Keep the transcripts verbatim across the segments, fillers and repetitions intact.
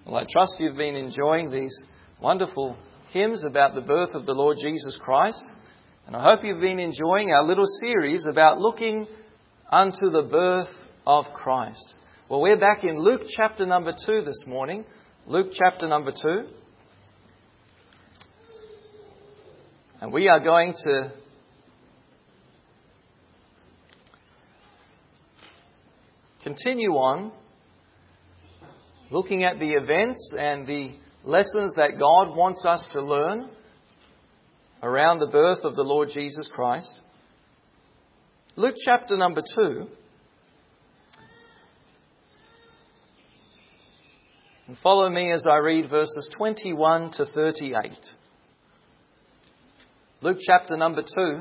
Well, I trust you've been enjoying these wonderful hymns about the birth of the Lord Jesus Christ. And I hope you've been enjoying our little series about looking unto the birth of Christ. Well, we're back in Luke chapter number two this morning. Luke chapter number two. And we are going to continue on looking at the events and the lessons that God wants us to learn around the birth of the Lord Jesus Christ. Luke chapter number two. And follow me as I read verses twenty-one to thirty-eight. Luke chapter number two.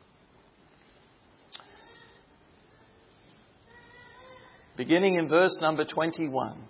Beginning in verse number twenty-one.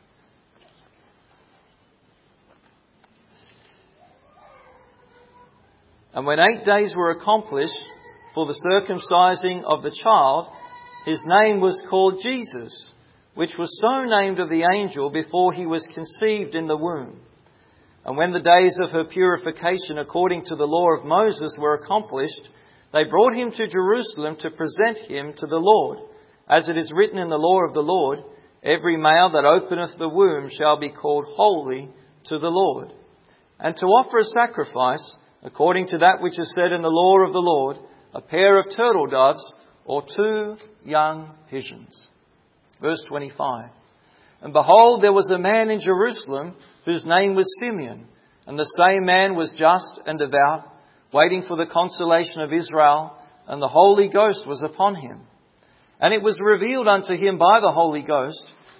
And when eight days were accomplished for the circumcising of the child, his name was called Jesus, which was so named of the angel before he was conceived in the womb. And when the days of her purification according to the law of Moses were accomplished, they brought him to Jerusalem to present him to the Lord. As it is written in the law of the Lord, every male that openeth the womb shall be called holy to the Lord. And to offer a sacrifice, according to that which is said in the law of the Lord, a pair of turtle doves or two young pigeons. Verse twenty-five. And behold, there was a man in Jerusalem whose name was Simeon, and the same man was just and devout, waiting for the consolation of Israel, and the Holy Ghost was upon him. And it was revealed unto him by the Holy Ghost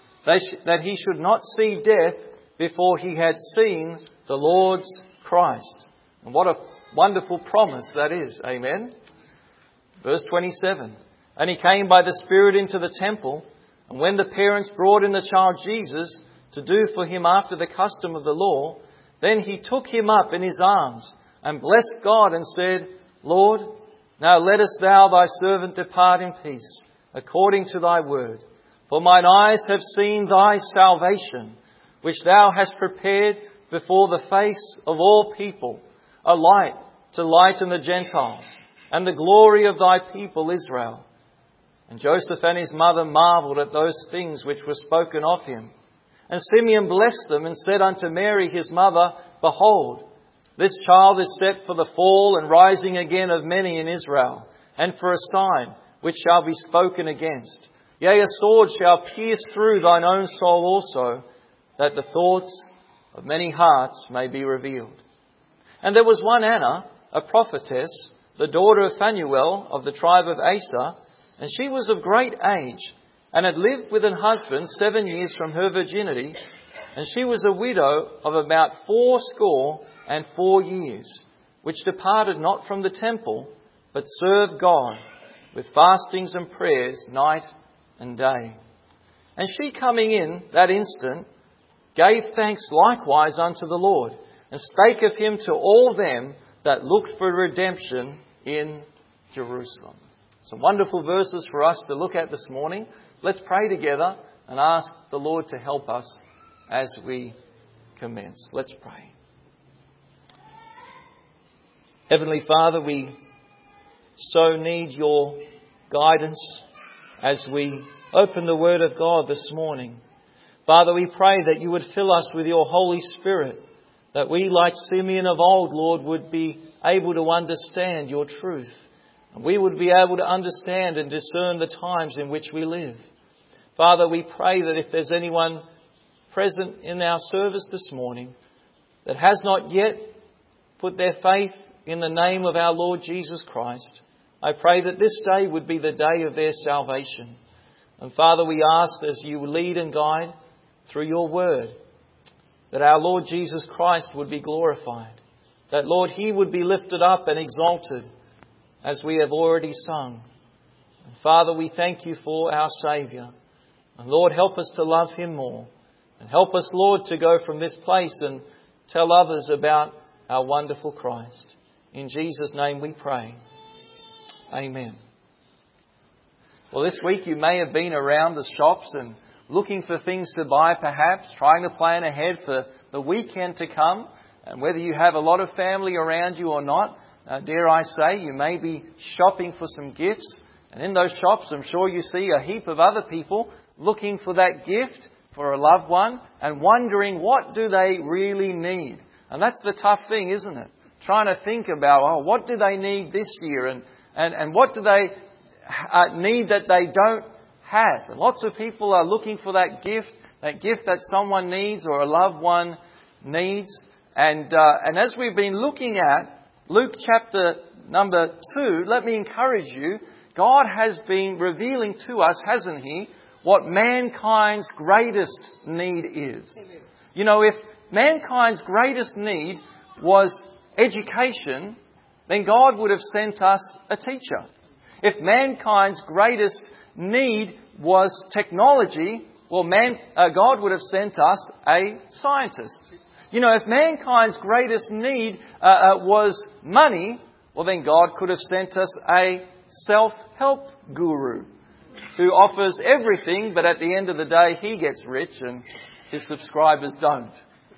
that he should not see death before he had seen the Lord's Christ. And what a wonderful promise that is. Amen. Verse twenty-seven. And he came by the Spirit into the temple, and when the parents brought in the child Jesus to do for him after the custom of the law, then he took him up in his arms and blessed God and said, Lord, now lettest thou thy servant depart in peace, according to thy word. For mine eyes have seen thy salvation, which thou hast prepared before the face of all people, a light to lighten the Gentiles, and the glory of thy people Israel. And Joseph and his mother marvelled at those things which were spoken of him. And Simeon blessed them and said unto Mary his mother, Behold, this child is set for the fall and rising again of many in Israel, and for a sign which shall be spoken against. Yea, a sword shall pierce through thine own soul also, that the thoughts of many hearts may be revealed. And there was one Anna, a prophetess, the daughter of Phanuel of the tribe of Aser, and she was of great age, and had lived with an husband seven years from her virginity, and she was a widow of about fourscore and four years, which departed not from the temple, but served God with fastings and prayers night and day. And she coming in that instant gave thanks likewise unto the Lord, and spake of him to all them that looked for redemption in Jerusalem. Some wonderful verses for us to look at this morning. Let's pray together and ask the Lord to help us as we commence. Let's pray. Heavenly Father, we so need your guidance as we open the Word of God this morning. Father, we pray that you would fill us with your Holy Spirit, that we, like Simeon of old, Lord, would be able to understand your truth. And we would be able to understand and discern the times in which we live. Father, we pray that if there's anyone present in our service this morning that has not yet put their faith in the name of our Lord Jesus Christ, I pray that this day would be the day of their salvation. And Father, we ask as you lead and guide through your word, that our Lord Jesus Christ would be glorified. That, Lord, he would be lifted up and exalted as we have already sung. And Father, we thank you for our Saviour. And Lord, help us to love him more. And help us, Lord, to go from this place and tell others about our wonderful Christ. In Jesus' name we pray. Amen. Well, this week you may have been around the shops and looking for things to buy perhaps, trying to plan ahead for the weekend to come. And whether you have a lot of family around you or not, uh, dare I say, you may be shopping for some gifts. And in those shops, I'm sure you see a heap of other people looking for that gift for a loved one and wondering what do they really need. And that's the tough thing, isn't it? Trying to think about, oh, what do they need this year? And, and, and what do they uh, need that they don't have? And lots of people are looking for that gift, that gift that someone needs or a loved one needs. And, uh, and as we've been looking at Luke chapter number two, let me encourage you, God has been revealing to us, hasn't He, what mankind's greatest need is. You know, if mankind's greatest need was education, then God would have sent us a teacher. If mankind's greatest need was technology, well, man, uh, God would have sent us a scientist. You know, if mankind's greatest need uh, uh, was money, well, then God could have sent us a self-help guru who offers everything, but at the end of the day, he gets rich and his subscribers don't.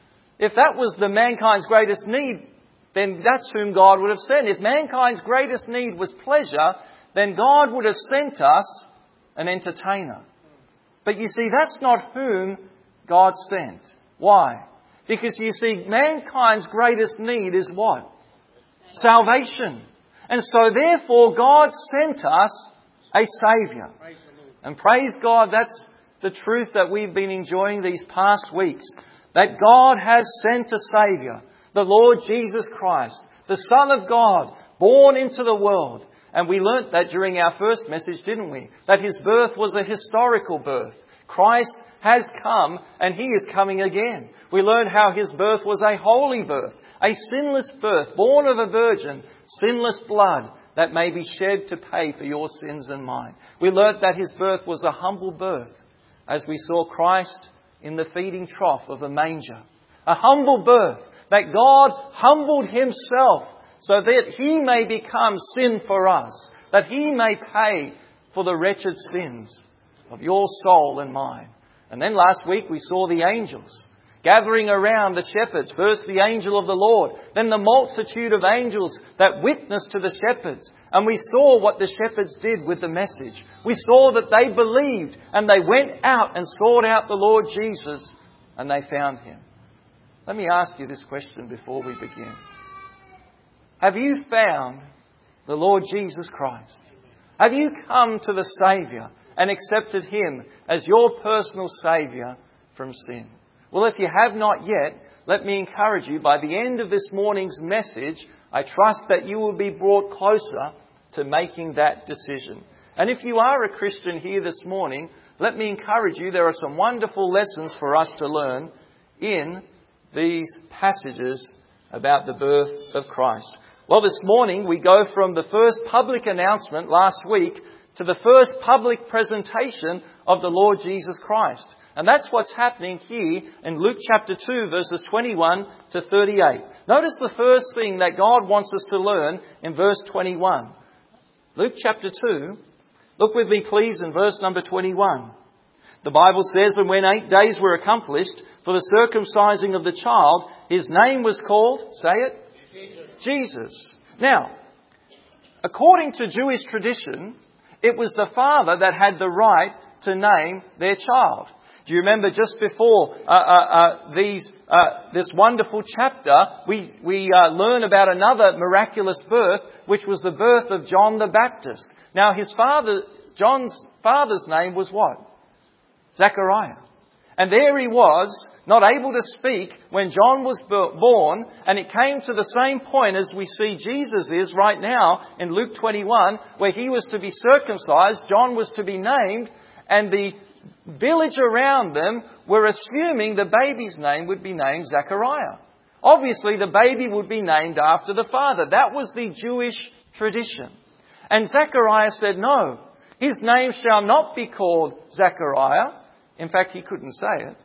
If that was the mankind's greatest need, then that's whom God would have sent. If mankind's greatest need was pleasure, then God would have sent us an entertainer. But you see, that's not whom God sent. Why? Because you see, mankind's greatest need is what? Salvation. And so therefore God sent us a Saviour. And praise God, that's the truth that we've been enjoying these past weeks. That God has sent a Saviour, the Lord Jesus Christ, the Son of God, born into the world. And we learnt that during our first message, didn't we? That His birth was a historical birth. Christ has come and He is coming again. We learned how His birth was a holy birth, a sinless birth, born of a virgin, sinless blood that may be shed to pay for your sins and mine. We learnt that His birth was a humble birth, as we saw Christ in the feeding trough of a manger. A humble birth, that God humbled Himself so that He may become sin for us, that He may pay for the wretched sins of your soul and mine. And then last week we saw the angels gathering around the shepherds. First the angel of the Lord, then the multitude of angels that witnessed to the shepherds. And we saw what the shepherds did with the message. We saw that they believed and they went out and sought out the Lord Jesus and they found Him. Let me ask you this question before we begin. Have you found the Lord Jesus Christ? Have you come to the Saviour and accepted Him as your personal Saviour from sin? Well, if you have not yet, let me encourage you, by the end of this morning's message, I trust that you will be brought closer to making that decision. And if you are a Christian here this morning, let me encourage you, there are some wonderful lessons for us to learn in these passages about the birth of Christ. Well, this morning we go from the first public announcement last week to the first public presentation of the Lord Jesus Christ. And that's what's happening here in Luke chapter two, verses twenty-one to thirty-eight. Notice the first thing that God wants us to learn in verse twenty-one. Luke chapter two, look with me please in verse number twenty-one. The Bible says that when eight days were accomplished for the circumcising of the child, His name was called, say it, Jesus. Jesus. Now, according to Jewish tradition, it was the father that had the right to name their child. Do you remember just before uh, uh, uh, these uh, this wonderful chapter, we we uh, learn about another miraculous birth, which was the birth of John the Baptist. Now, his father, John's father's name was what? Zechariah. And there he was, not able to speak when John was born, and it came to the same point as we see Jesus is right now in Luke twenty-one, where He was to be circumcised, John was to be named, and the village around them were assuming the baby's name would be named Zechariah. Obviously, the baby would be named after the father. That was the Jewish tradition. And Zechariah said, no, his name shall not be called Zechariah. In fact, he couldn't say it.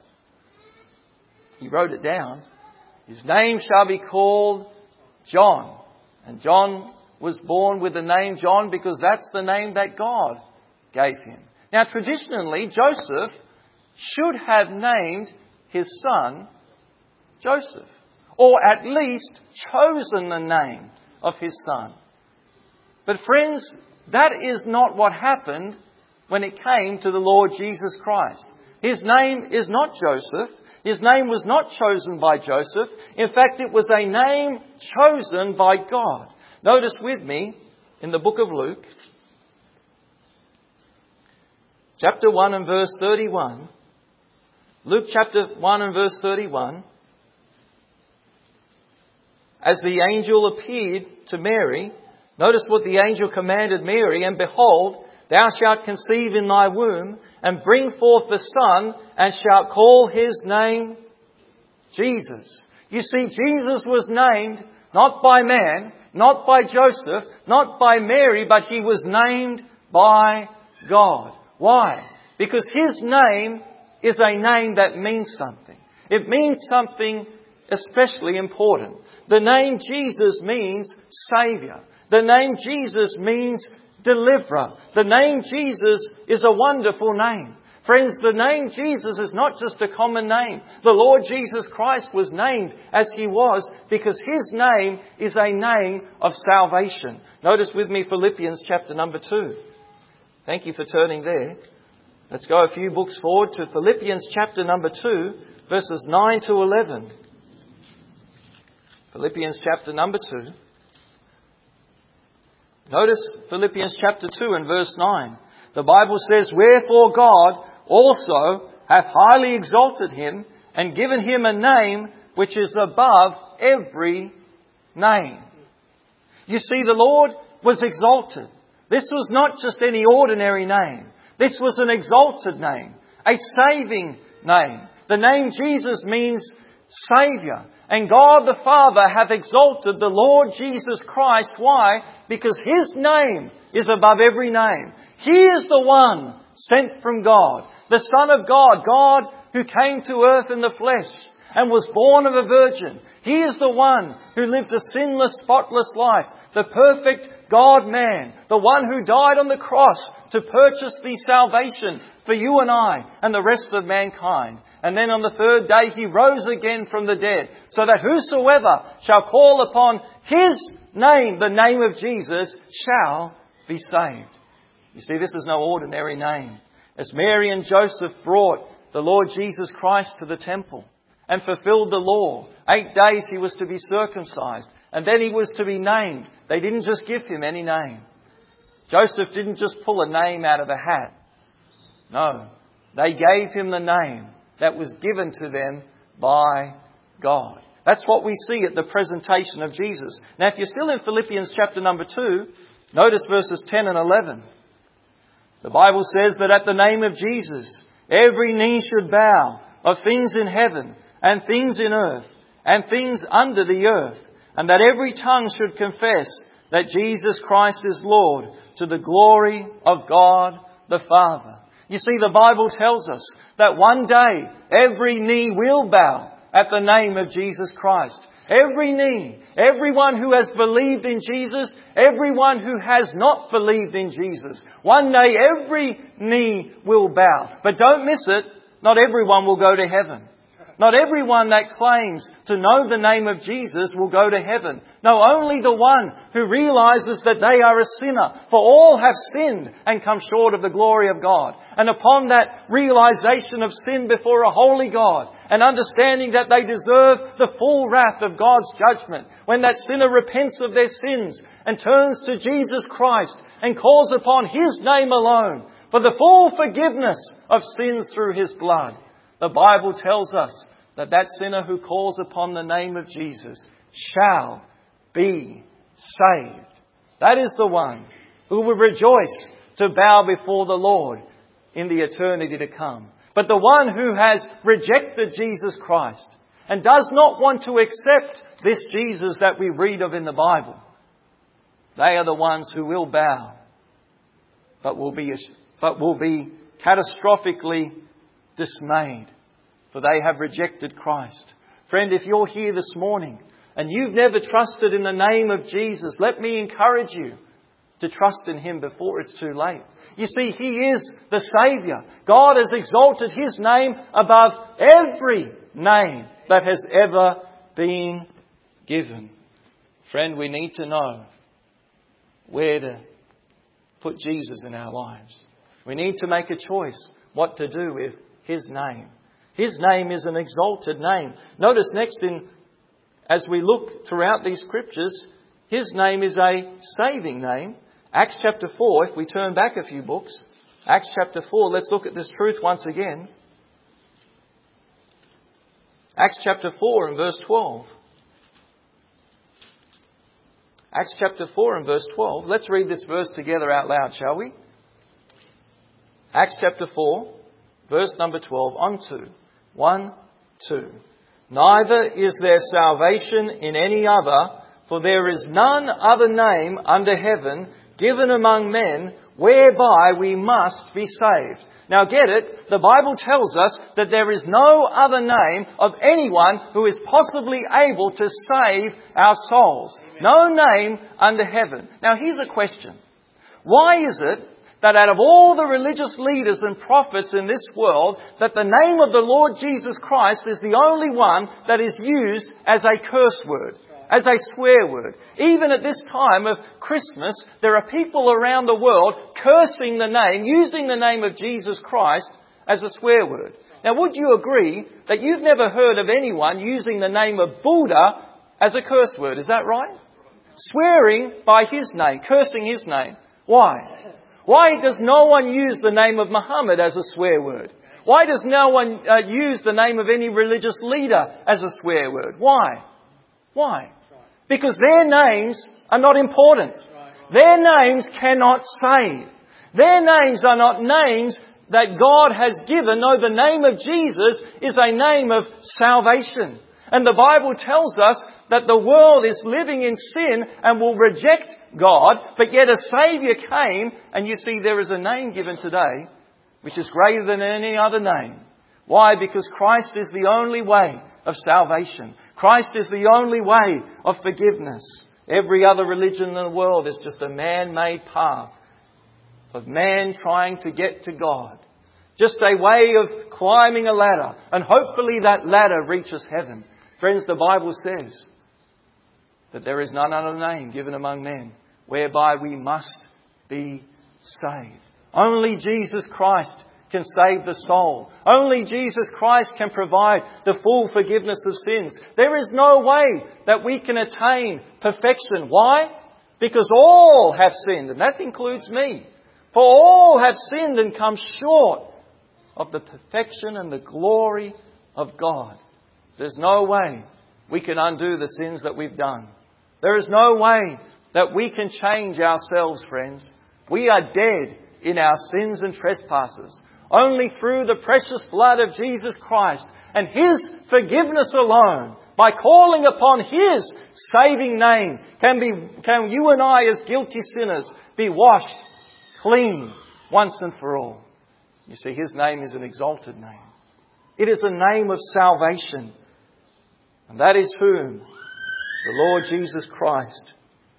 He wrote it down. His name shall be called John. And John was born with the name John because that's the name that God gave him. Now, traditionally, Joseph should have named his son Joseph, or at least chosen the name of his son. But friends, that is not what happened when it came to the Lord Jesus Christ. His name is not Joseph. His name was not chosen by Joseph. In fact, it was a name chosen by God. Notice with me in the book of Luke, chapter one and verse thirty-one. Luke chapter one and verse thirty-one. As the angel appeared to Mary, notice what the angel commanded Mary, and behold, thou shalt conceive in thy womb, and bring forth the Son, and shalt call his name Jesus. You see, Jesus was named not by man, not by Joseph, not by Mary, but he was named by God. Why? Because his name is a name that means something. It means something especially important. The name Jesus means Saviour. The name Jesus means Deliverer. The name Jesus is a wonderful name. Friends, the name Jesus is not just a common name. The Lord Jesus Christ was named as he was because his name is a name of salvation. Notice with me Philippians chapter number two. Thank you for turning there. Let's go a few books forward to Philippians chapter number two, verses nine to eleven. Philippians chapter number two. Notice Philippians chapter two and verse nine. The Bible says, wherefore God also hath highly exalted him and given him a name which is above every name. You see, the Lord was exalted. This was not just any ordinary name. This was an exalted name, a saving name. The name Jesus means Saviour. And God the Father hath exalted the Lord Jesus Christ. Why? Because his name is above every name. He is the one sent from God, the Son of God, God who came to earth in the flesh and was born of a virgin. He is the one who lived a sinless, spotless life, the perfect God-man, the one who died on the cross to purchase the salvation for you and I and the rest of mankind. And then on the third day he rose again from the dead, so that whosoever shall call upon his name, the name of Jesus, shall be saved. You see, this is no ordinary name. As Mary and Joseph brought the Lord Jesus Christ to the temple and fulfilled the law, eight days he was to be circumcised, and then he was to be named. They didn't just give him any name. Joseph didn't just pull a name out of a hat. No, they gave him the name that was given to them by God. That's what we see at the presentation of Jesus. Now, if you're still in Philippians chapter number two, notice verses ten and eleven. The Bible says that at the name of Jesus, every knee should bow, of things in heaven and things in earth and things under the earth, and that every tongue should confess that Jesus Christ is Lord, to the glory of God the Father. You see, the Bible tells us that one day every knee will bow at the name of Jesus Christ. Every knee, everyone who has believed in Jesus, everyone who has not believed in Jesus. One day every knee will bow. But don't miss it, not everyone will go to heaven. Not everyone that claims to know the name of Jesus will go to heaven. No, only the one who realizes that they are a sinner. For all have sinned and come short of the glory of God. And upon that realization of sin before a holy God and understanding that they deserve the full wrath of God's judgment, when that sinner repents of their sins and turns to Jesus Christ and calls upon his name alone for the full forgiveness of sins through his blood, the Bible tells us that that sinner who calls upon the name of Jesus shall be saved. That is the one who will rejoice to bow before the Lord in the eternity to come. But the one who has rejected Jesus Christ and does not want to accept this Jesus that we read of in the Bible, they are the ones who will bow, but will be, but will be catastrophically dismayed, for they have rejected Christ. Friend, if you're here this morning and you've never trusted in the name of Jesus, let me encourage you to trust in Him before it's too late. You see, He is the Saviour. God has exalted His name above every name that has ever been given. Friend, we need to know where to put Jesus in our lives. We need to make a choice what to do with His name. His name is an exalted name. Notice next in, as we look throughout these scriptures, His name is a saving name. Acts chapter four, if we turn back a few books, Acts chapter four, let's look at this truth once again. Acts chapter four and verse twelve. Acts chapter four and verse twelve. Let's read this verse together out loud, shall we? Acts chapter four, verse number twelve, on two. One, two. Neither is there salvation in any other, for there is none other name under heaven given among men whereby we must be saved. Now get it, the Bible tells us that there is no other name of anyone who is possibly able to save our souls. No name under heaven. Now here's a question. Why is it that out of all the religious leaders and prophets in this world, that the name of the Lord Jesus Christ is the only one that is used as a curse word, as a swear word? Even at this time of Christmas, there are people around the world cursing the name, using the name of Jesus Christ as a swear word. Now, would you agree that you've never heard of anyone using the name of Buddha as a curse word? Is that right? Swearing by his name, cursing his name. Why? Why does no one use the name of Muhammad as a swear word? Why does no one uh, use the name of any religious leader as a swear word? Why? Why? Because their names are not important. Their names cannot save. Their names are not names that God has given. No, the name of Jesus is a name of salvation. And the Bible tells us that the world is living in sin and will reject God, but yet a Saviour came, and you see there is a name given today which is greater than any other name. Why? Because Christ is the only way of salvation. Christ is the only way of forgiveness. Every other religion in the world is just a man-made path of man trying to get to God. Just a way of climbing a ladder, and hopefully that ladder reaches heaven. Friends, the Bible says that there is none other name given among men whereby we must be saved. Only Jesus Christ can save the soul. Only Jesus Christ can provide the full forgiveness of sins. There is no way that we can attain perfection. Why? Because all have sinned, and that includes me. For all have sinned and come short of the perfection and the glory of God. There's no way we can undo the sins that we've done. There is no way that we can change ourselves, friends. We are dead in our sins and trespasses. Only through the precious blood of Jesus Christ and His forgiveness alone, by calling upon His saving name, can be can you and I as guilty sinners be washed clean once and for all. You see, His name is an exalted name. It is the name of salvation. And that is whom the Lord Jesus Christ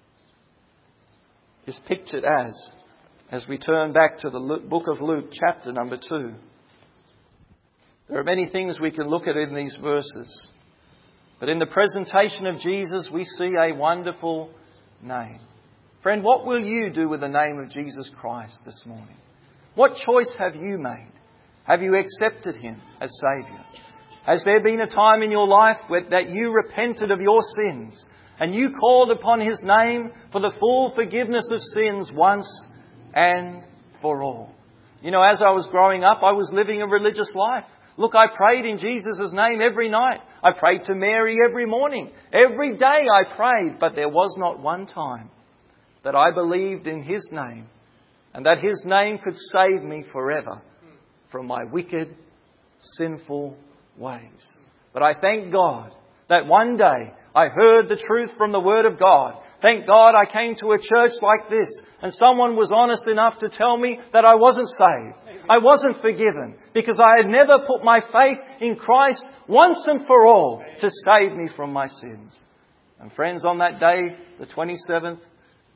is pictured as. As we turn back to the book of Luke, chapter number two. There are many things we can look at in these verses. But in the presentation of Jesus, we see a wonderful name. Friend, what will you do with the name of Jesus Christ this morning? What choice have you made? Have you accepted Him as Saviour? Has there been a time in your life where, that you repented of your sins and you called upon His name for the full forgiveness of sins once and for all? You know, as I was growing up, I was living a religious life. Look, I prayed in Jesus' name every night. I prayed to Mary every morning. Every day I prayed, but there was not one time that I believed in His name and that His name could save me forever from my wicked, sinful ways. But I thank God that one day I heard the truth from the Word of God. Thank God I came to a church like this and someone was honest enough to tell me that I wasn't saved. I wasn't forgiven because I had never put my faith in Christ once and for all to save me from my sins. And friends, on that day, the twenty-seventh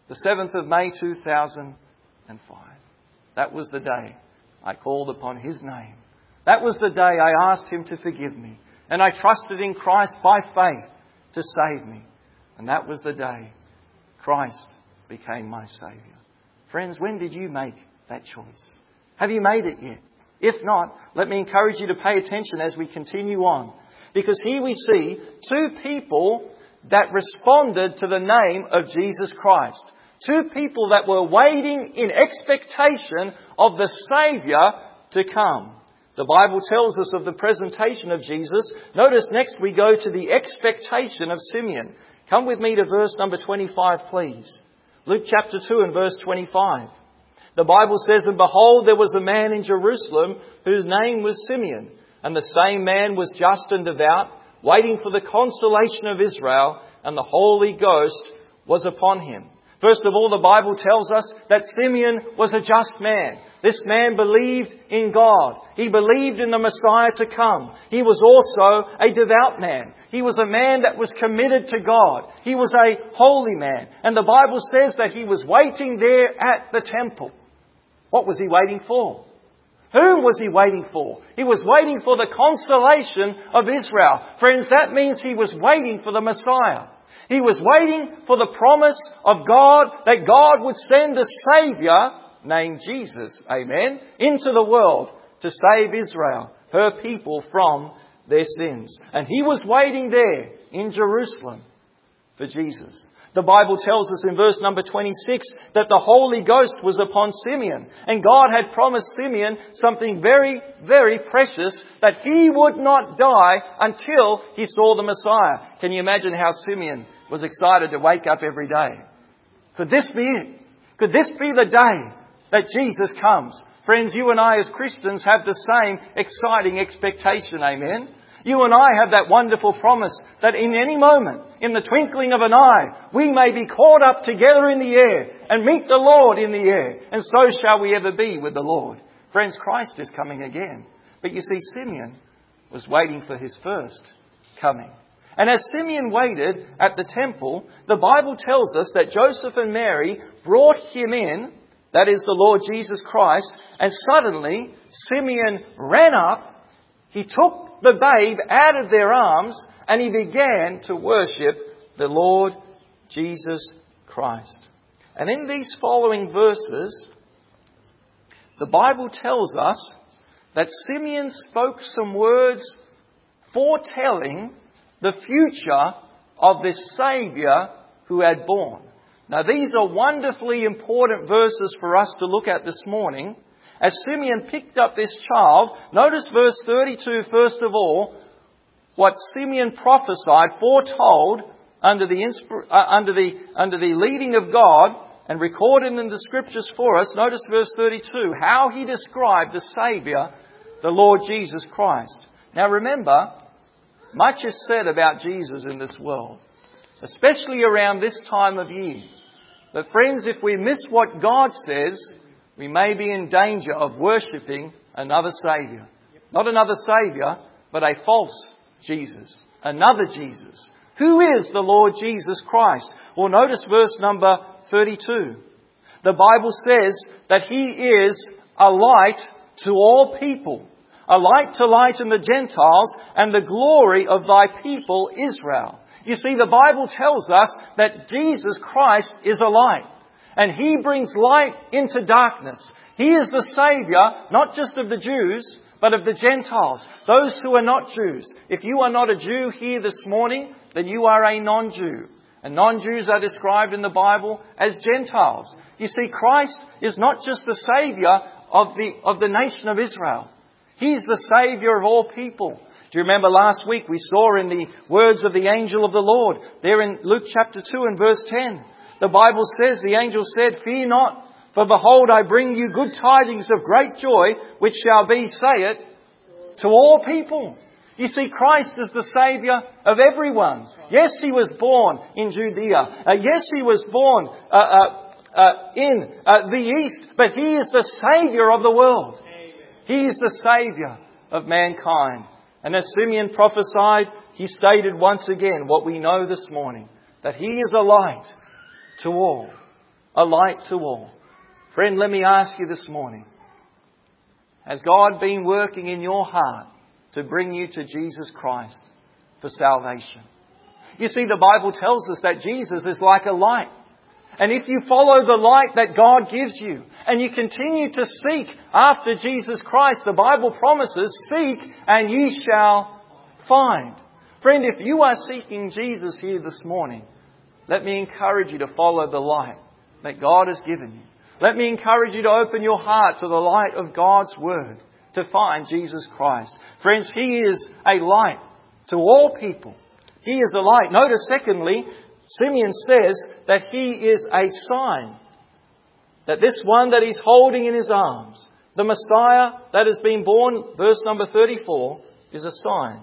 the seventh of May two thousand five. That was the day I called upon His name. That was the day I asked Him to forgive me. And I trusted in Christ by faith to save me. And that was the day Christ became my Saviour. Friends, when did you make that choice? Have you made it yet? If not, let me encourage you to pay attention as we continue on. Because here we see two people that responded to the name of Jesus Christ. Two people that were waiting in expectation of the Saviour to come. The Bible tells us of the presentation of Jesus. Notice next we go to the expectation of Simeon. Come with me to verse number twenty-five, please. Luke chapter two and verse twenty-five. The Bible says, "And behold, there was a man in Jerusalem whose name was Simeon. And the same man was just and devout, waiting for the consolation of Israel, and the Holy Ghost was upon him." First of all, the Bible tells us that Simeon was a just man. This man believed in God. He believed in the Messiah to come. He was also a devout man. He was a man that was committed to God. He was a holy man. And the Bible says that he was waiting there at the temple. What was he waiting for? Whom was he waiting for? He was waiting for the consolation of Israel. Friends, that means he was waiting for the Messiah. He was waiting for the promise of God that God would send a Saviour named Jesus, amen, into the world to save Israel, her people, from their sins. And he was waiting there in Jerusalem for Jesus. The Bible tells us in verse number twenty-six that the Holy Ghost was upon Simeon. And God had promised Simeon something very, very precious, that he would not die until he saw the Messiah. Can you imagine how Simeon was excited to wake up every day? Could this be it? Could this be the day that Jesus comes? Friends, you and I as Christians have the same exciting expectation, amen? You and I have that wonderful promise that in any moment, in the twinkling of an eye, we may be caught up together in the air and meet the Lord in the air. And so shall we ever be with the Lord. Friends, Christ is coming again. But you see, Simeon was waiting for his first coming. And as Simeon waited at the temple, the Bible tells us that Joseph and Mary brought him in, that is the Lord Jesus Christ, and suddenly Simeon ran up, he took the babe out of their arms, and he began to worship the Lord Jesus Christ. And in these following verses, the Bible tells us that Simeon spoke some words foretelling the future of this Saviour who had born. Now, these are wonderfully important verses for us to look at this morning. As Simeon picked up this child, notice verse thirty-two first of all, what Simeon prophesied, foretold under the, uh, under the, under the leading of God and recorded in the Scriptures for us. Notice verse thirty-two, how he described the Saviour, the Lord Jesus Christ. Now remember, much is said about Jesus in this world, especially around this time of year. But friends, if we miss what God says, we may be in danger of worshipping another Saviour. Not another Saviour, but a false Jesus. Another Jesus. Who is the Lord Jesus Christ? Well, notice verse number thirty-two. The Bible says that He is a light to all people. A light to lighten the Gentiles and the glory of thy people Israel. You see, the Bible tells us that Jesus Christ is a light. And He brings light into darkness. He is the Saviour, not just of the Jews, but of the Gentiles. Those who are not Jews. If you are not a Jew here this morning, then you are a non-Jew. And non-Jews are described in the Bible as Gentiles. You see, Christ is not just the Saviour of the, of the nation of Israel. He's the Saviour of all people. Do you remember last week we saw in the words of the angel of the Lord, there in Luke chapter two and verse ten, the Bible says, the angel said, "Fear not, for behold, I bring you good tidings of great joy, which shall be, say it, to all people." You see, Christ is the Saviour of everyone. Yes, He was born in Judea. Uh, yes, He was born uh, uh, uh, in uh, the East, but He is the Saviour of the world. He is the Saviour of mankind. And as Simeon prophesied, he stated once again what we know this morning, that He is a light to all. a light to all. Friend, let me ask you this morning, has God been working in your heart to bring you to Jesus Christ for salvation? You see, the Bible tells us that Jesus is like a light. And if you follow the light that God gives you and you continue to seek after Jesus Christ, the Bible promises, seek and ye shall find. Friend, if you are seeking Jesus here this morning, let me encourage you to follow the light that God has given you. Let me encourage you to open your heart to the light of God's Word to find Jesus Christ. Friends, He is a light to all people. He is a light. Notice, secondly, Simeon says that He is a sign. That this one that He's holding in His arms, the Messiah that has been born, verse number thirty-four, is a sign.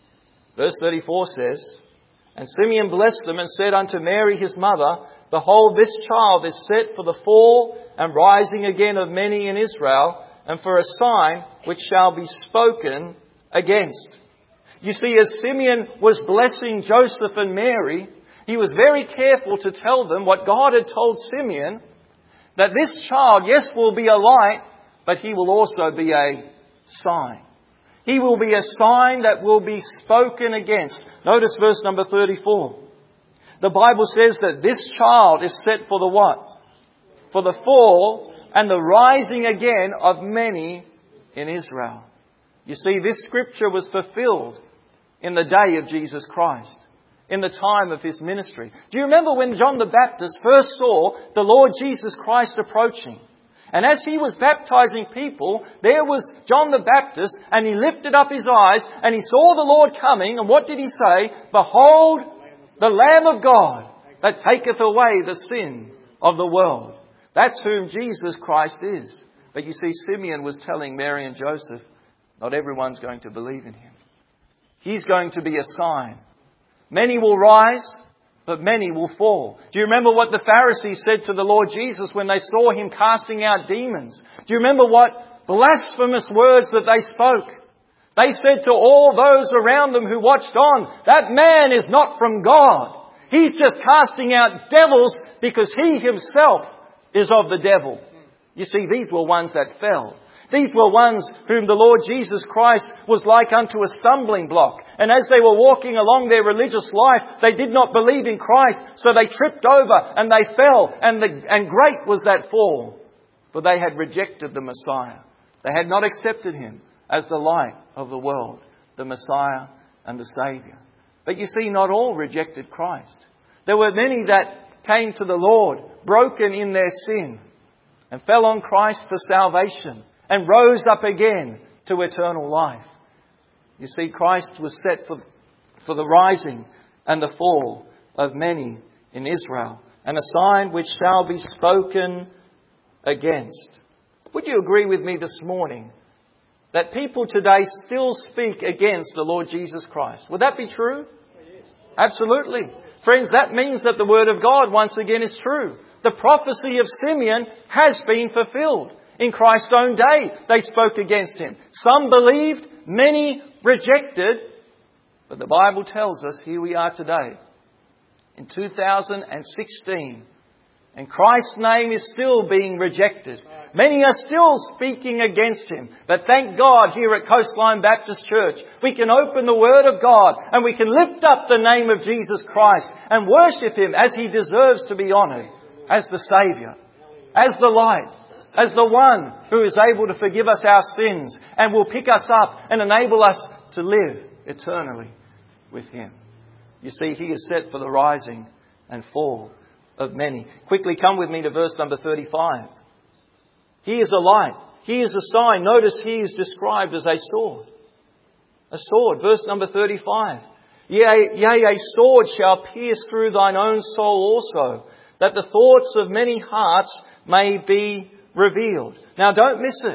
Verse thirty-four says, and Simeon blessed them and said unto Mary his mother, behold, this child is set for the fall and rising again of many in Israel, and for a sign which shall be spoken against. You see, as Simeon was blessing Joseph and Mary, he was very careful to tell them what God had told Simeon, that this child, yes, will be a light, but he will also be a sign. He will be a sign that will be spoken against. Notice verse number thirty-four. The Bible says that this child is set for the what? For the fall and the rising again of many in Israel. You see, this scripture was fulfilled in the day of Jesus Christ, in the time of His ministry. Do you remember when John the Baptist first saw the Lord Jesus Christ approaching? And as he was baptizing people, there was John the Baptist, and he lifted up his eyes and he saw the Lord coming. And what did he say? Behold, the Lamb of God that taketh away the sin of the world. That's whom Jesus Christ is. But you see, Simeon was telling Mary and Joseph, not everyone's going to believe in Him. He's going to be a sign. Many will rise, but many will fall. Do you remember what the Pharisees said to the Lord Jesus when they saw Him casting out demons? Do you remember what blasphemous words that they spoke? They said to all those around them who watched on, that man is not from God. He's just casting out devils because He Himself is of the devil. You see, these were ones that fell. These were ones whom the Lord Jesus Christ was like unto a stumbling block. And as they were walking along their religious life, they did not believe in Christ. So they tripped over and they fell. And, the, and great was that fall. For they had rejected the Messiah. They had not accepted Him as the light of the world, the Messiah and the Saviour. But you see, not all rejected Christ. There were many that came to the Lord, broken in their sin, and fell on Christ for salvation, and rose up again to eternal life. You see, Christ was set for, for the rising and the fall of many in Israel, and a sign which shall be spoken against. Would you agree with me this morning that people today still speak against the Lord Jesus Christ? Would that be true? Absolutely. Friends, that means that the Word of God once again is true. The prophecy of Simeon has been fulfilled. In Christ's own day, they spoke against Him. Some believed, many rejected. But the Bible tells us, here we are today, in two thousand sixteen, and Christ's name is still being rejected. Many are still speaking against Him. But thank God, here at Coastline Baptist Church, we can open the Word of God and we can lift up the name of Jesus Christ and worship Him as He deserves to be honoured, as the Saviour, as the light, as the one who is able to forgive us our sins and will pick us up and enable us to live eternally with Him. You see, He is set for the rising and fall of many. Quickly come with me to verse number thirty-five. He is a light. He is a sign. Notice He is described as a sword. A sword. Verse number thirty-five. Yea, yea, a sword shall pierce through thine own soul also, that the thoughts of many hearts may be revealed. Now don't miss it.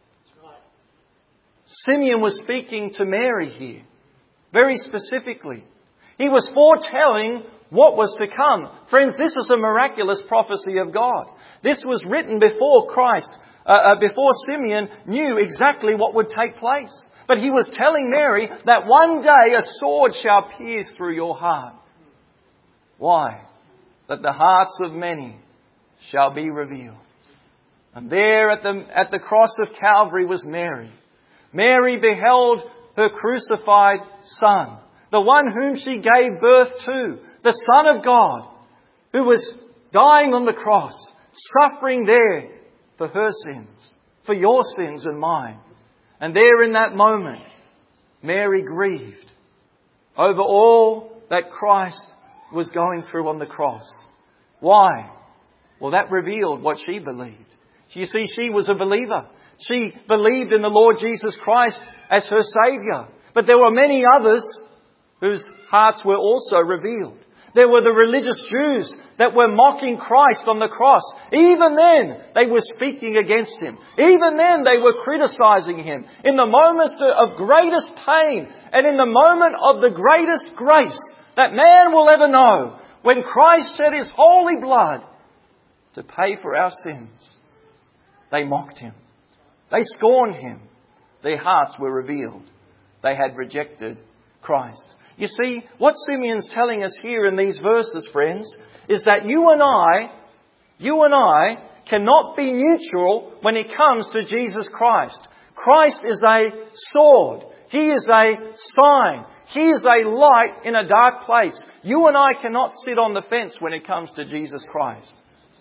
Simeon was speaking to Mary here, very specifically. He was foretelling what was to come. Friends, this is a miraculous prophecy of God. This was written before Christ, uh, uh, before Simeon knew exactly what would take place. But he was telling Mary that one day a sword shall pierce through your heart. Why? That the hearts of many shall be revealed. And there at the, at the cross of Calvary was Mary. Mary beheld her crucified Son, the one whom she gave birth to, the Son of God, who was dying on the cross, suffering there for her sins, for your sins and mine. And there in that moment, Mary grieved over all that Christ was going through on the cross. Why? Well, that revealed what she believed. You see, she was a believer. She believed in the Lord Jesus Christ as her Saviour. But there were many others whose hearts were also revealed. There were the religious Jews that were mocking Christ on the cross. Even then, they were speaking against Him. Even then, they were criticizing Him. In the moments of greatest pain and in the moment of the greatest grace that man will ever know, when Christ shed His holy blood to pay for our sins, they mocked Him. They scorned Him. Their hearts were revealed. They had rejected Christ. You see, what Simeon's telling us here in these verses, friends, is that you and I, you and I cannot be neutral when it comes to Jesus Christ. Christ is a sword. He is a sign. He is a light in a dark place. You and I cannot sit on the fence when it comes to Jesus Christ.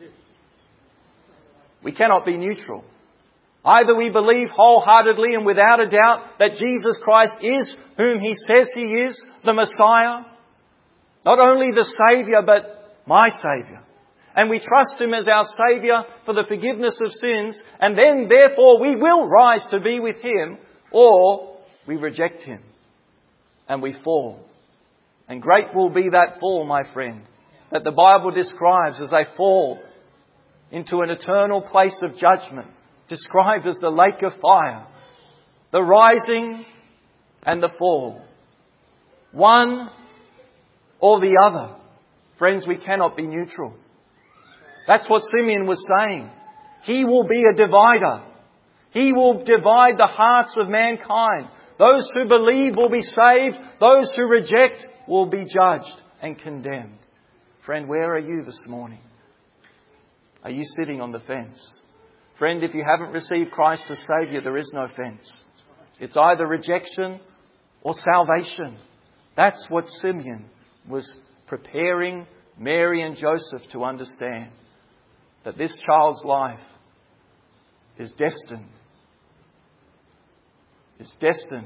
We cannot be neutral. Either we believe wholeheartedly and without a doubt that Jesus Christ is whom He says He is, the Messiah. Not only the Saviour, but my Saviour. And we trust Him as our Saviour for the forgiveness of sins. And then, therefore, we will rise to be with Him. Or we reject Him and we fall. And great will be that fall, my friend, that the Bible describes as a fall into an eternal place of judgment, described as the lake of fire, the rising and the fall. One or the other. Friends, we cannot be neutral. That's what Simeon was saying. He will be a divider. He will divide the hearts of mankind. Those who believe will be saved. Those who reject will be judged and condemned. Friend, where are you this morning? Are you sitting on the fence? Friend, if you haven't received Christ as Saviour, there is no fence. It's either rejection or salvation. That's what Simeon was preparing Mary and Joseph to understand. That this child's life is destined. Is destined.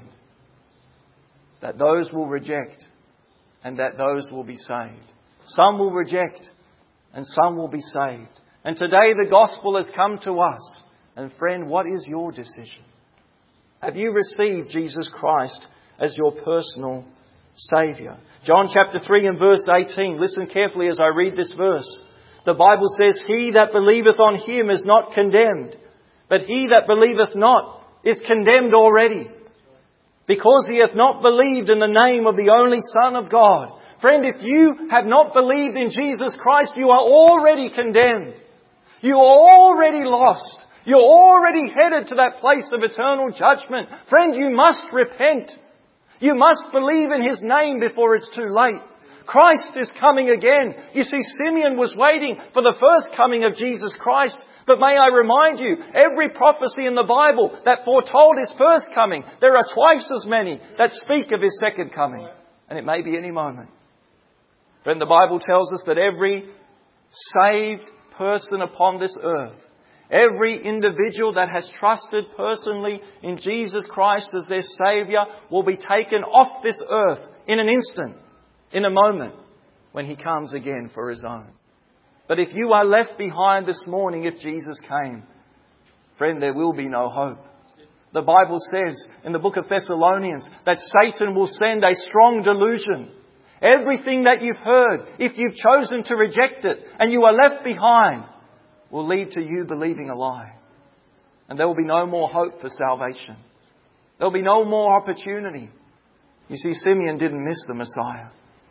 That those will reject and that those will be saved. Some will reject and some will be saved. And today the gospel has come to us. And friend, what is your decision? Have you received Jesus Christ as your personal Saviour? John chapter three and verse eighteen. Listen carefully as I read this verse. The Bible says, "He that believeth on Him is not condemned, but he that believeth not is condemned already, because he hath not believed in the name of the only Son of God." Friend, if you have not believed in Jesus Christ, you are already condemned. You are already lost. You're already headed to that place of eternal judgment. Friend, you must repent. You must believe in His name before it's too late. Christ is coming again. You see, Simeon was waiting for the first coming of Jesus Christ. But may I remind you, every prophecy in the Bible that foretold His first coming, there are twice as many that speak of His second coming. And it may be any moment. Friend, the Bible tells us that every saved person upon this earth, every individual that has trusted personally in Jesus Christ as their Saviour, will be taken off this earth in an instant, in a moment, when He comes again for His own. But if you are left behind this morning, if Jesus came, friend, there will be no hope. The Bible says in the book of Thessalonians that Satan will send a strong delusion. Everything that you've heard, if you've chosen to reject it and you are left behind, will lead to you believing a lie. And there will be no more hope for salvation. There will be no more opportunity. You see, Simeon didn't miss the Messiah.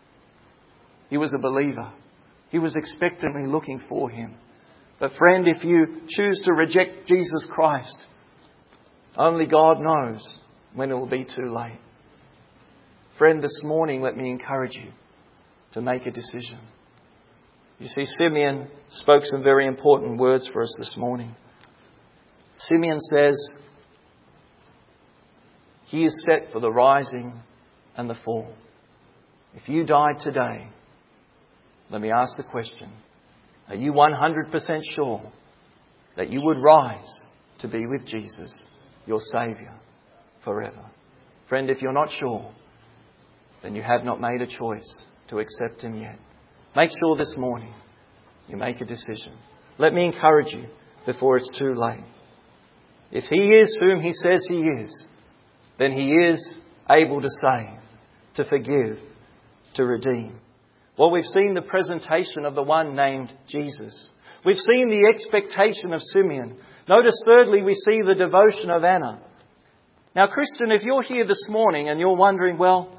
He was a believer. He was expectantly looking for Him. But friend, if you choose to reject Jesus Christ, only God knows when it will be too late. Friend, this morning, let me encourage you to make a decision. You see, Simeon spoke some very important words for us this morning. Simeon says, He is set for the rising and the fall. If you died today, let me ask the question, are you one hundred percent sure that you would rise to be with Jesus, your Saviour, forever? Friend, if you're not sure, then you have not made a choice to accept Him yet. Make sure this morning you make a decision. Let me encourage you before it's too late. If He is whom He says He is, then He is able to save, to forgive, to redeem. Well, we've seen the presentation of the one named Jesus. We've seen the expectation of Simeon. Notice thirdly, we see the devotion of Anna. Now, Christian, if you're here this morning and you're wondering, well,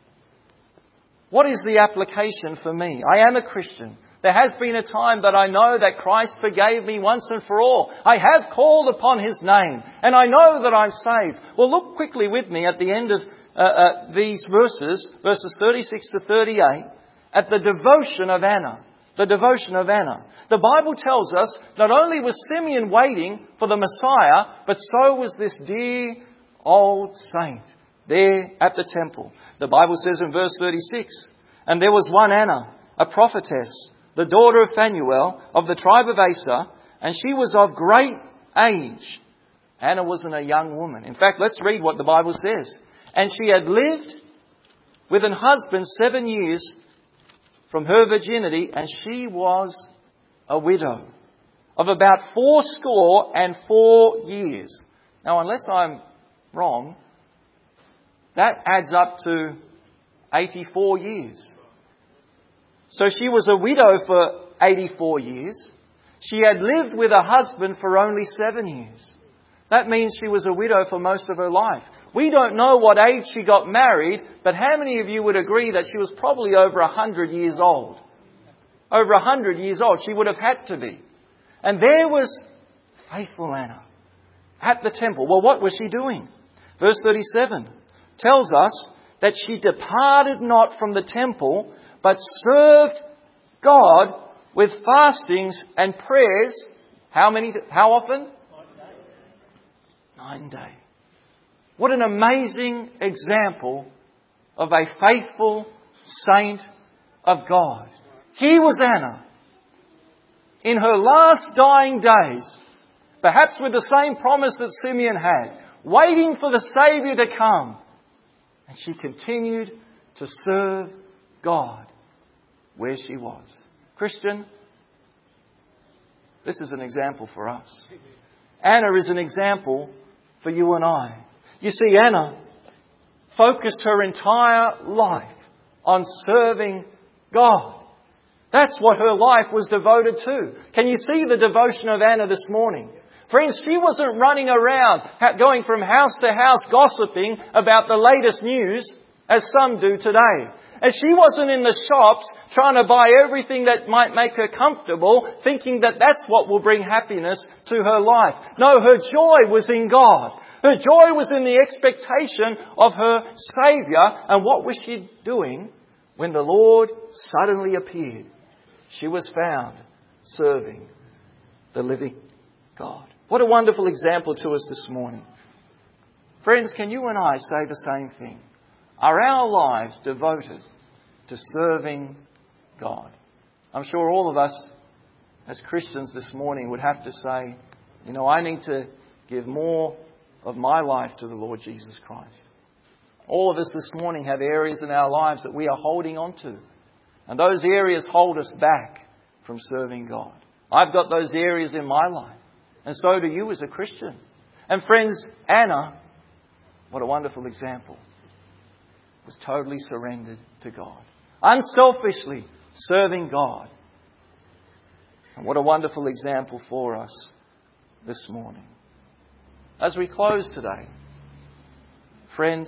what is the application for me? I am a Christian. There has been a time that I know that Christ forgave me once and for all. I have called upon His name and I know that I'm saved. Well, look quickly with me at the end of uh, uh, these verses, verses thirty-six to thirty-eight, at the devotion of Anna. The devotion of Anna. The Bible tells us not only was Simeon waiting for the Messiah, but so was this dear old saint there at the temple. The Bible says in verse thirty-six, and there was one Anna, a prophetess, the daughter of Phanuel of the tribe of Aser, and she was of great age. Anna wasn't a young woman. In fact, let's read what the Bible says. And she had lived with an husband seven years from her virginity, and she was a widow of about fourscore and four years. Now, unless I'm wrong, that adds up to eighty-four years. So she was a widow for eighty-four years. She had lived with a husband for only seven years. That means she was a widow for most of her life. We don't know what age she got married, but how many of you would agree that she was probably over a hundred years old? Over a hundred years old. She would have had to be. And there was faithful Anna at the temple. Well, what was she doing? Verse thirty-seven tells us that she departed not from the temple, but served God with fastings and prayers. How many? How often? Nine days. What an amazing example of a faithful saint of God. Here was Anna in her last dying days, perhaps with the same promise that Simeon had, waiting for the Saviour to come. And she continued to serve God where she was. Christian, this is an example for us. Anna is an example for you and I. You see, Anna focused her entire life on serving God. That's what her life was devoted to. Can you see the devotion of Anna this morning? Friends, she wasn't running around going from house to house gossiping about the latest news as some do today. And she wasn't in the shops trying to buy everything that might make her comfortable, thinking that that's what will bring happiness to her life. No, her joy was in God. Her joy was in the expectation of her Saviour. And what was she doing when the Lord suddenly appeared? She was found serving the living God. What a wonderful example to us this morning. Friends, can you and I say the same thing? Are our lives devoted to serving God? I'm sure all of us as Christians this morning would have to say, you know, I need to give more of my life to the Lord Jesus Christ. All of us this morning have areas in our lives that we are holding on to. And those areas hold us back from serving God. I've got those areas in my life. And so do you as a Christian. And friends, Anna, what a wonderful example, was totally surrendered to God. Unselfishly serving God. And what a wonderful example for us this morning. As we close today, friend,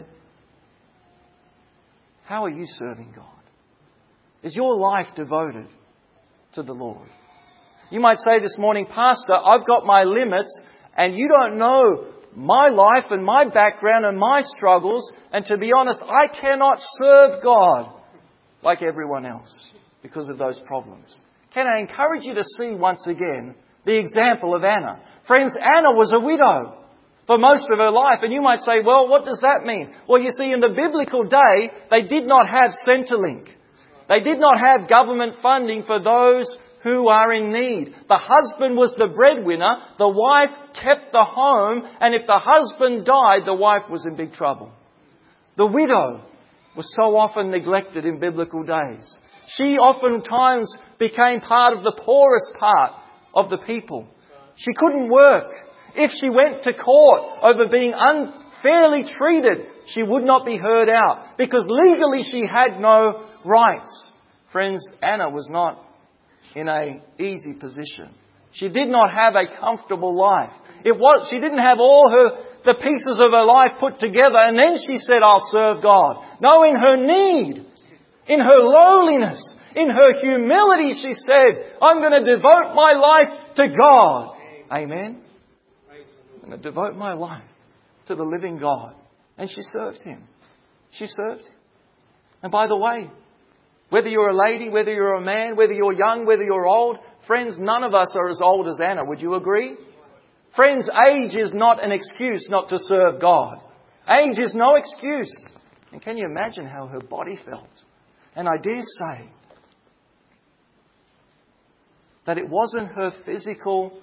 how are you serving God? Is your life devoted to the Lord? You might say this morning, Pastor, I've got my limits and you don't know my life and my background and my struggles. And to be honest, I cannot serve God like everyone else because of those problems. can I encourage you to see once again the example of Anna? Friends, Anna was a widow for most of her life. And you might say, well, what does that mean? Well, you see, in the biblical day, they did not have Centrelink. They did not have government funding for those who are in need. The husband was the breadwinner. The wife kept the home. And if the husband died, the wife was in big trouble. The widow was so often neglected in biblical days. She oftentimes became part of the poorest part of the people. She couldn't work. If she went to court over being unfairly treated, she would not be heard out because legally she had no rights. Friends, Anna was not in an easy position. She did not have a comfortable life. It was, she didn't have all her, the pieces of her life put together and then she said, I'll serve God. No, in her need, in her lowliness, in her humility, she said, I'm going to devote my life to God. Amen. I'm going to devote my life to the living God. And she served Him. She served Him. And by the way, whether you're a lady, whether you're a man, whether you're young, whether you're old, friends, none of us are as old as Anna. Would you agree? Friends, age is not an excuse not to serve God. Age is no excuse. And can you imagine how her body felt? And I dare say that it wasn't her physical,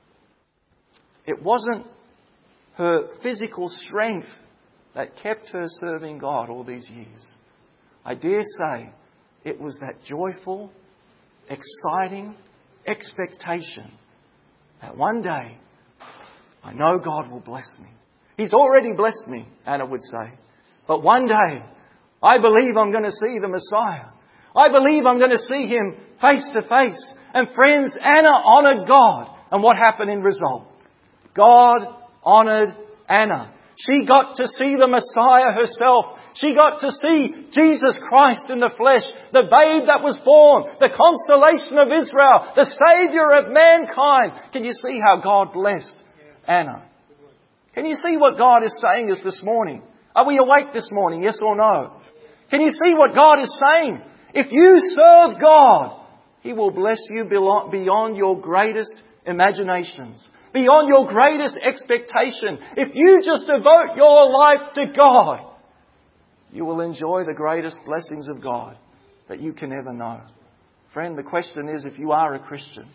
it wasn't her physical strength that kept her serving God all these years. I dare say it was that joyful, exciting expectation that one day I know God will bless me. He's already blessed me, Anna would say. But one day I believe I'm going to see the Messiah. I believe I'm going to see Him face to face. And friends, Anna honoured God. And what happened in result? God honoured Anna. She got to see the Messiah herself. She got to see Jesus Christ in the flesh, the babe that was born, the consolation of Israel, the Saviour of mankind. Can you see how God blessed Anna? Can you see what God is saying us this morning? Are we awake this morning, yes or no? Can you see what God is saying? If you serve God, He will bless you beyond your greatest imaginations, beyond your greatest expectation. If you just devote your life to God, you will enjoy the greatest blessings of God that you can ever know. Friend, the question is, if you are a Christian,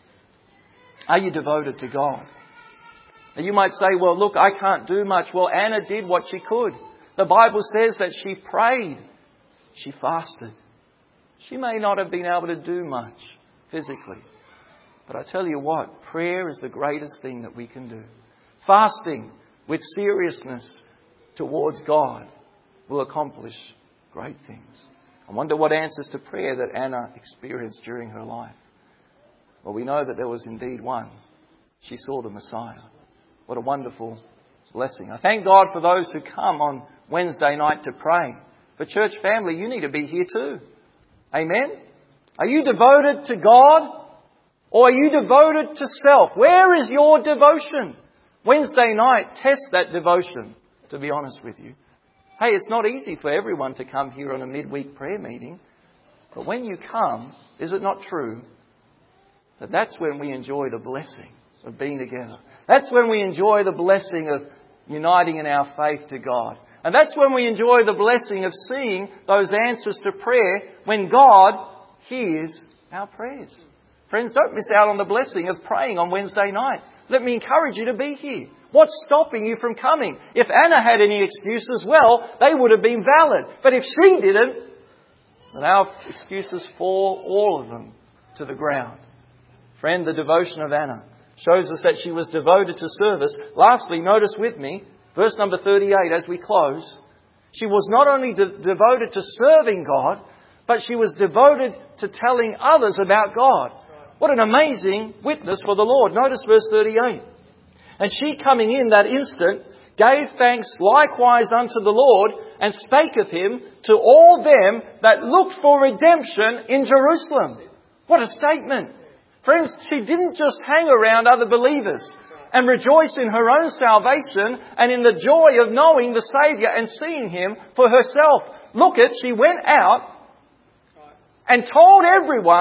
are you devoted to God? Now you might say, well, look, I can't do much. Well, Anna did what she could. The Bible says that she prayed. She fasted. She may not have been able to do much physically. But I tell you what, prayer is the greatest thing that we can do. Fasting with seriousness towards God will accomplish great things. I wonder what answers to prayer that Anna experienced during her life. Well, we know that there was indeed one. She saw the Messiah. What a wonderful blessing. I thank God for those who come on Wednesday night to pray. But church family, you need to be here too. Amen? Are you devoted to God? Or are you devoted to self? Where is your devotion? Wednesday night, test that devotion, to be honest with you. Hey, it's not easy for everyone to come here on a midweek prayer meeting. But when you come, is it not true that that's when we enjoy the blessing of being together? That's when we enjoy the blessing of uniting in our faith to God. And that's when we enjoy the blessing of seeing those answers to prayer when God hears our prayers. Friends, don't miss out on the blessing of praying on Wednesday night. Let me encourage you to be here. What's stopping you from coming? If Anna had any excuses, well, they would have been valid. But if she didn't, then our excuses fall, all of them, to the ground. Friend, the devotion of Anna shows us that she was devoted to service. Lastly, notice with me, verse number thirty-eight as we close. She was not only de- devoted to serving God, but she was devoted to telling others about God. What an amazing witness for the Lord. Notice verse thirty-eight. And she coming in that instant gave thanks likewise unto the Lord and spake of Him to all them that looked for redemption in Jerusalem. What a statement. Friends, she didn't just hang around other believers and rejoice in her own salvation and in the joy of knowing the Saviour and seeing Him for herself. Look it, she went out and told everyone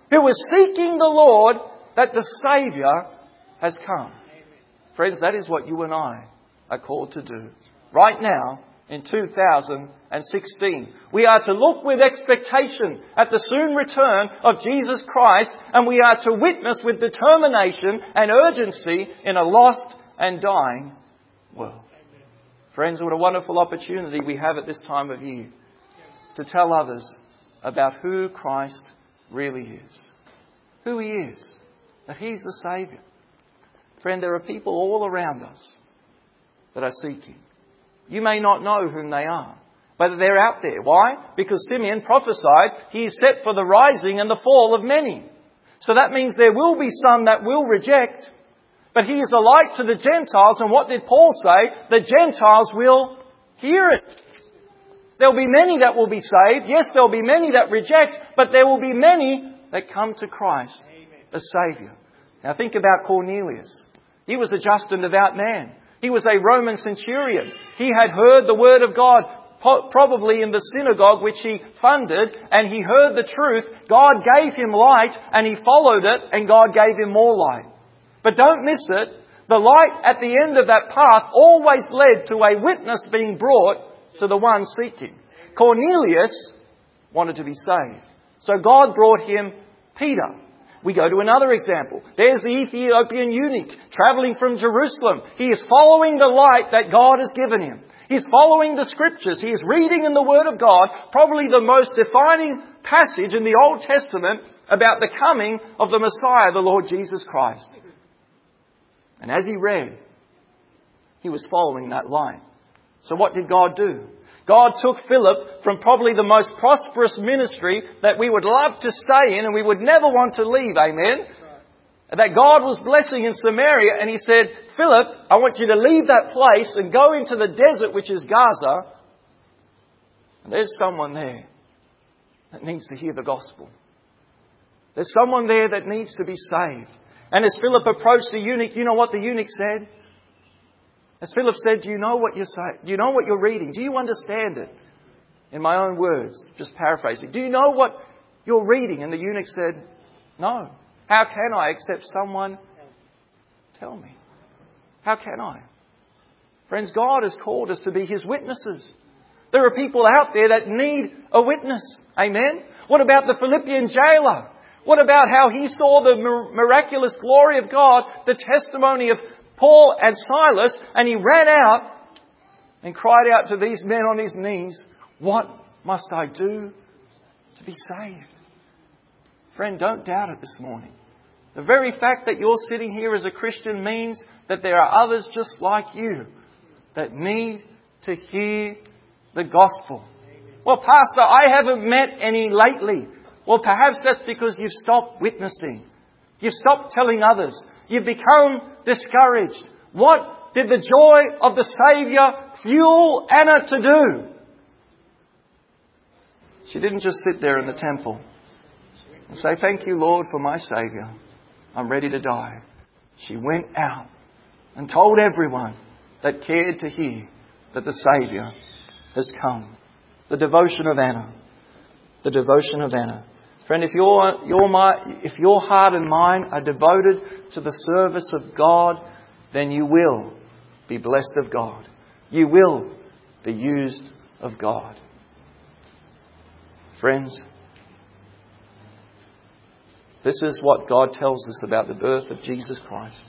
who was seeking the Lord, that the Saviour has come. Friends, that is what you and I are called to do. Right now, in two thousand sixteen, we are to look with expectation at the soon return of Jesus Christ, and we are to witness with determination and urgency in a lost and dying world. Friends, what a wonderful opportunity we have at this time of year to tell others about who Christ really is. Who He is. That He's the Saviour. Friend, there are people all around us that are seeking. You may not know whom they are, but they're out there. Why? Because Simeon prophesied He is set for the rising and the fall of many. So that means there will be some that will reject, but He is a light to the Gentiles. And what did Paul say? The Gentiles will hear it. There'll be many that will be saved. Yes, there'll be many that reject, but there will be many that come to Christ as Saviour. Now think about Cornelius. He was a just and devout man. He was a Roman centurion. He had heard the Word of God, probably in the synagogue which he funded, and he heard the truth. God gave him light, and he followed it, and God gave him more light. But don't miss it. The light at the end of that path always led to a witness being brought to the one seeking. Cornelius wanted to be saved. So God brought him Peter. We go to another example. There's the Ethiopian eunuch travelling from Jerusalem. He is following the light that God has given him. He's following the Scriptures. He is reading in the Word of God, probably the most defining passage in the Old Testament about the coming of the Messiah, the Lord Jesus Christ. And as he read, he was following that light. So what did God do? God took Philip from probably the most prosperous ministry that we would love to stay in and we would never want to leave. Amen? That God was blessing in Samaria, and He said, Philip, I want you to leave that place and go into the desert, which is Gaza. And there's someone there that needs to hear the gospel. There's someone there that needs to be saved. And as Philip approached the eunuch, you know what the eunuch said? As Philip said, do you know what you're saying? Do you know what you're reading? Do you understand it? In my own words, just paraphrasing. Do you know what you're reading? And the eunuch said, no. How can I except someone tell me? How can I? Friends, God has called us to be His witnesses. There are people out there that need a witness. Amen? What about the Philippian jailer? What about how he saw the miraculous glory of God, the testimony of Paul and Silas, and he ran out and cried out to these men on his knees, what must I do to be saved? Friend, don't doubt it this morning. The very fact that you're sitting here as a Christian means that there are others just like you that need to hear the gospel. Well, Pastor, I haven't met any lately. Well, perhaps that's because you've stopped witnessing. You've stopped telling others. You've become discouraged. What did the joy of the Saviour fuel Anna to do? She didn't just sit there in the temple and say, thank you, Lord, for my Saviour. I'm ready to die. She went out and told everyone that cared to hear that the Saviour has come. The devotion of Anna. The devotion of Anna. Friend, if your, your, if your heart and mind are devoted to the service of God, then you will be blessed of God. You will be used of God. Friends, this is what God tells us about the birth of Jesus Christ.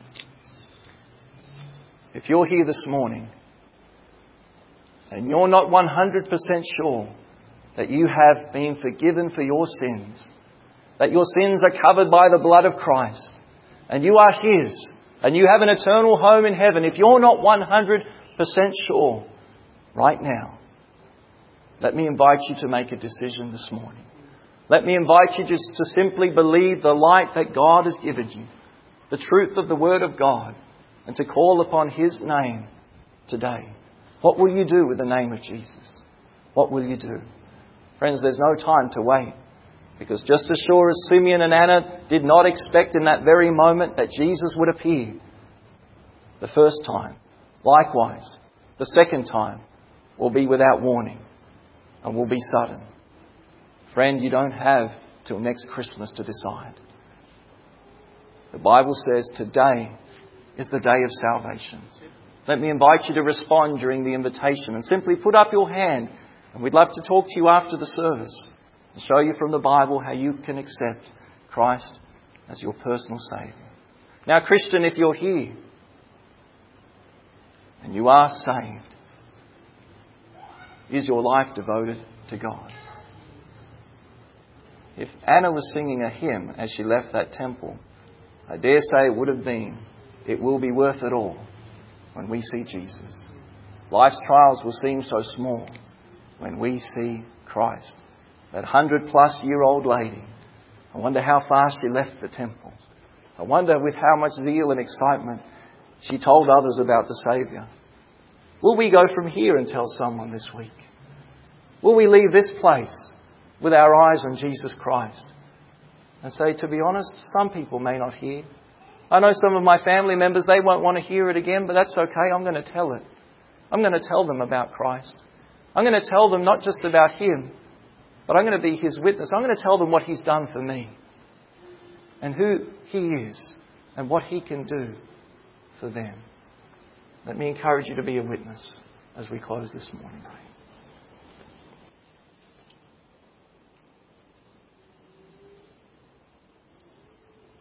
If you're here this morning and you're not one hundred percent sure that you have been forgiven for your sins, that your sins are covered by the blood of Christ, and you are His, and you have an eternal home in heaven, if you're not one hundred percent sure right now, let me invite you to make a decision this morning. Let me invite you just to simply believe the light that God has given you, the truth of the Word of God, and to call upon His name today. What will you do with the name of Jesus? What will you do? Friends, there's no time to wait. Because just as sure as Simeon and Anna did not expect in that very moment that Jesus would appear the first time, likewise, the second time will be without warning and will be sudden. Friend, you don't have till next Christmas to decide. The Bible says today is the day of salvation. Let me invite you to respond during the invitation and simply put up your hand, and we'd love to talk to you after the service and show you from the Bible how you can accept Christ as your personal Saviour. Now, Christian, if you're here and you are saved, is your life devoted to God? If Anna was singing a hymn as she left that temple, I dare say it would have been, "It will be worth it all when we see Jesus." Life's trials will seem so small when we see Christ. That hundred plus year old lady, I wonder how fast she left the temple. I wonder with how much zeal and excitement she told others about the Saviour. Will we go from here and tell someone this week? Will we leave this place with our eyes on Jesus Christ and say, to be honest, some people may not hear. I know some of my family members, they won't want to hear it again, but that's okay. I'm going to tell it. I'm going to tell them about Christ. I'm going to tell them not just about Him, but I'm going to be His witness. I'm going to tell them what He's done for me and who He is and what He can do for them. Let me encourage you to be a witness as we close this morning.